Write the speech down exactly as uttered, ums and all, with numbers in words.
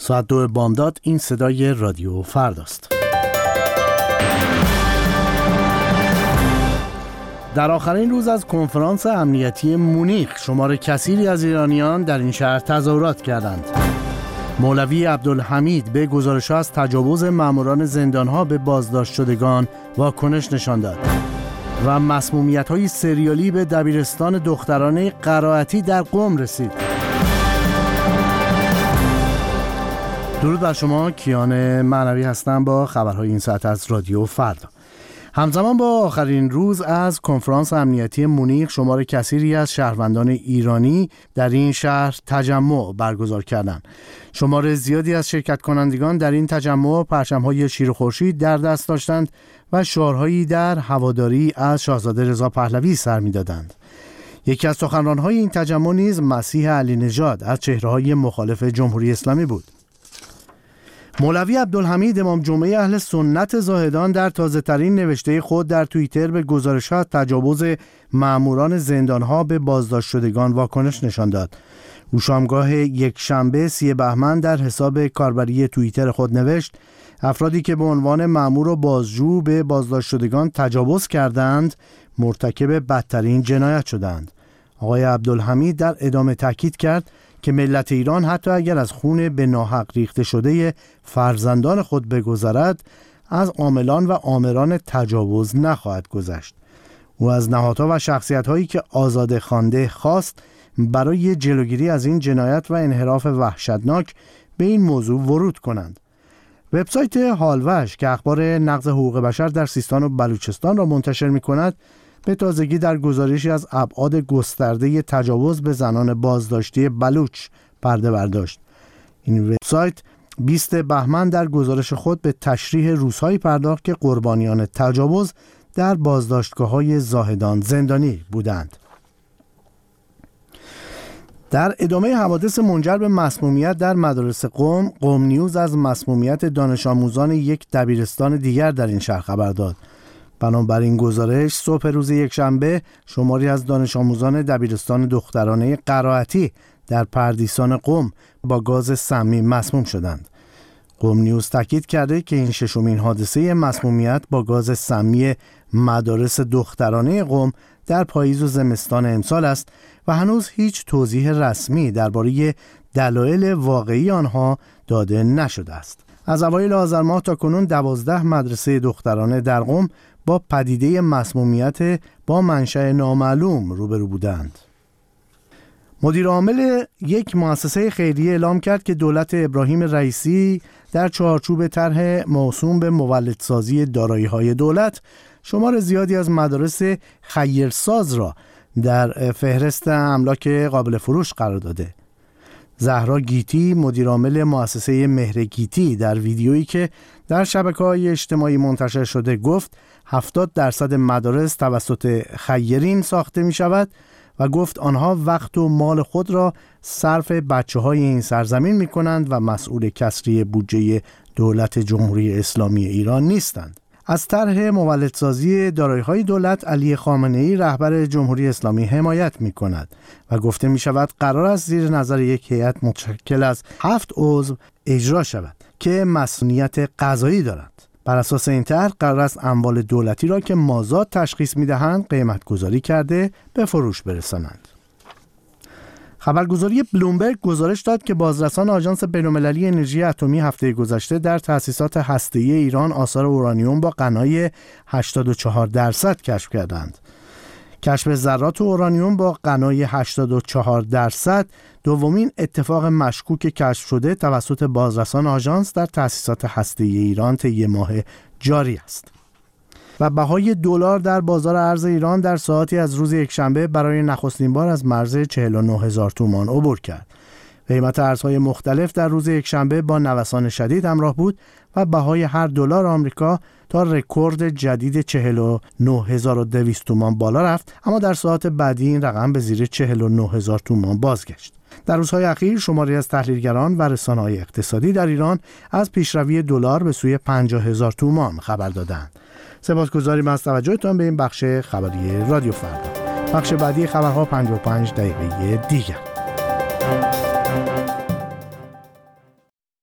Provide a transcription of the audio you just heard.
ساعت دو بامداد. این صدای رادیو فرداست. در آخرین روز از کنفرانس امنیتی مونیخ شمار کثیری از ایرانیان در این شهر تظاهرات کردند. مولوی عبدالحمید به گزارش‌ها از تجاوز ماموران زندان‌ها به بازداشت شدگان واکنش نشان داد و مسمومیت‌های سریالی به دبیرستان دخترانه قرائتی در قم رسید. درود بر شما، کیان معنوی هستم با خبرهای این ساعت از رادیو فردا. همزمان با آخرین روز از کنفرانس امنیتی مونیخ شمار کثیری از شهروندان ایرانی در این شهر تجمع برگزار کردند. شمار زیادی از شرکت کنندگان در این تجمع پرچم‌های شیر و خورشید در دست داشتند و شعارهایی در هواداری از شاهزاده رضا پهلوی سر می‌دادند. یکی از سخنران‌های این تجمع نیز مسیح علی نژاد از چهره‌های مخالف جمهوری اسلامی بود. مولوی عبدالحمید امام جمعه اهل سنت زاهدان در تازه‌ترین نوشته خود در توییتر به گزارش‌ها تجاوز ماموران زندان‌ها به بازداشت شدگان واکنش نشان داد. او شامگاه یک شنبه سی بهمن در حساب کاربری توییتر خود نوشت: افرادی که به عنوان مامور و بازجو به بازداشت شدگان تجاوز کردند مرتکب بدترین جنایت شدند. آقای عبدالحمید در ادامه تاکید کرد که ملت ایران حتی اگر از خون به ناحق ریخته شده فرزندان خود بگذرد از عاملان و آمران تجاوز نخواهد گذشت. او از نهادها و شخصیت‌هایی که آزاده خوانده خواست برای جلوگیری از این جنایت و انحراف وحشتناک به این موضوع ورود کنند. وبسایت هالوش که اخبار نقض حقوق بشر در سیستان و بلوچستان را منتشر می‌کند به تازگی در گزارشی از ابعاد گسترده تجاوز به زنان بازداشتی بلوچ پرده برداشت. این وبسایت بیست بهمن در گزارش خود به تشریح روزهایی پرداخت که قربانیان تجاوز در بازداشتگاه‌های زاهدان زندانی بودند. در ادامه حوادث منجر به مسمومیت در مدارس قم، قم نیوز از مسمومیت دانش آموزان یک دبیرستان دیگر در این شهر خبر داد. بنابراین گزارش صبح روز یکشنبه شماری از دانش آموزان دبیرستان دخترانه قرائتی در پردیسان قم با گاز سمی مسموم شدند. قم نیوز تاکید کرده که این ششمین حادثه مسمومیت با گاز سمی مدارس دخترانه قم در پاییز و زمستان امسال است و هنوز هیچ توضیح رسمی درباره دلایل واقعی آنها داده نشده است. از اوایل آذر ماه تا کنون دوازده مدرسه دخترانه در قم با پدیده مسمومیت با منشأ نامعلوم روبرو بودند. مدیر عامل یک مؤسسه خیریه اعلام کرد که دولت ابراهیم رئیسی در چارچوب طرح موسوم به مولدسازی دارایی‌های دولت شمار زیادی از مدارس خیرساز را در فهرست املاک قابل فروش قرار داده. زهرا گیتی مدیر عامل مؤسسه مهر گیتی در ویدیویی که در شبکه‌های اجتماعی منتشر شده گفت هفتاد درصد مدارس توسط خیرین ساخته می شود و گفت آنها وقت و مال خود را صرف بچه‌های این سرزمین می کنند و مسئول کسری بودجه دولت جمهوری اسلامی ایران نیستند. از طرح مولدسازی دارایی‌های دولت علی خامنه‌ای رهبر جمهوری اسلامی حمایت می‌کند و گفته می‌شود قرار است زیر نظر یک هیئت متشکل از هفت عضو اجرا شود که مسئولیت قضایی دارند. بر اساس این طرح قرار است اموال دولتی را که مازاد تشخیص می‌دهند قیمت‌گذاری کرده به فروش برسانند. خبرگزاری بلومبرگ گزارش داد که بازرسان آژانس بین‌المللی انرژی اتمی هفته گذشته در تأسیسات هسته‌ای ایران آثار اورانیوم با غنای هشتاد و چهار درصد کشف کردند. کشف ذرات اورانیوم با غنای هشتاد و چهار درصد دومین اتفاق مشکوک کشف شده توسط بازرسان آژانس در تأسیسات هسته‌ای ایران طی ماه جاری است. و بهای دلار در بازار ارز ایران در ساعتی از روز یکشنبه برای نخستین بار از مرز چهل و نه هزار تومان عبور کرد. قیمت ارزهای مختلف در روز یکشنبه با نوسان شدید همراه بود و بهای هر دلار آمریکا تا رکورد جدید چهل و نه هزار و دویست تومان بالا رفت، اما در ساعت بعدی این رقم به زیر چهل و نه هزار تومان بازگشت. در روزهای اخیر شماری از تحلیلگران و رسانه‌های اقتصادی در ایران از پیشروی دلار به سوی پنجاه هزار تومان خبر دادند. سپاسگزاریم از توجهتان به این بخش خبری رادیو فردا. بخش بعدی خبرها پنجاه و پنج دقیقه دیگر.